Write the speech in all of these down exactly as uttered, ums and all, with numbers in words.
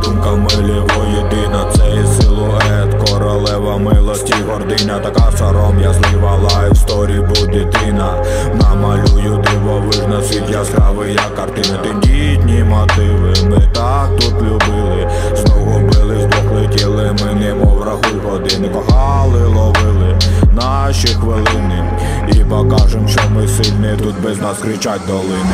думками ліво єдина. Цей силует, королева милості, гординя. Така сором'язлива, лайфсторі, будь дитина. Намалюю дивовижно світ яскравий, як картини. Тендітні мотиви, ми так тут любили. Знову били, здох летіли, ми немов рахуй години. Кохали, ловили наші хвилини і покажем, що ми сильні, тут без нас кричать долини.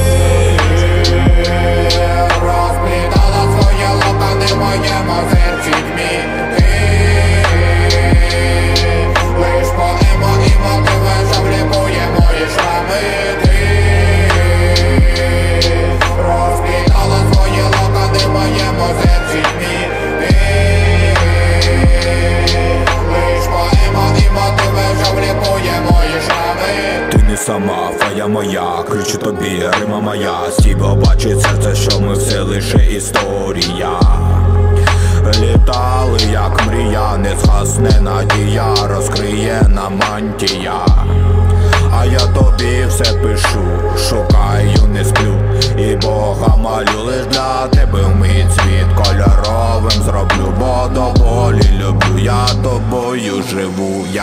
Розплітала своє локони в моєму серці тьмі. Ти лиш по емо і мотиви, що влікує мої шрами. Ти розплітала своє локони в моєму серці тьмі. Ти лиш по емо і мотиви, що влікує мої шрами. Ти не сама, фая моя, кричу тобі, рима моя. Стій, бачить серце, що ми все лише історія. Літали, як мрія, не згасне надія, розкриє нам мантія. А я тобі все пишу, шукаю, не сплю, і Бога молю, лиш для тебе вмить світ кольоровим зроблю, бо до болі люблю, я тобою живу, я.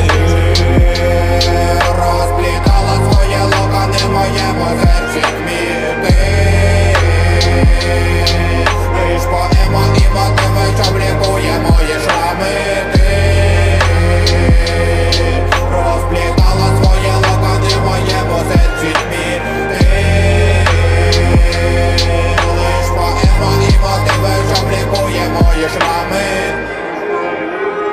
Розплітала своє локони в моєму серці тьмі.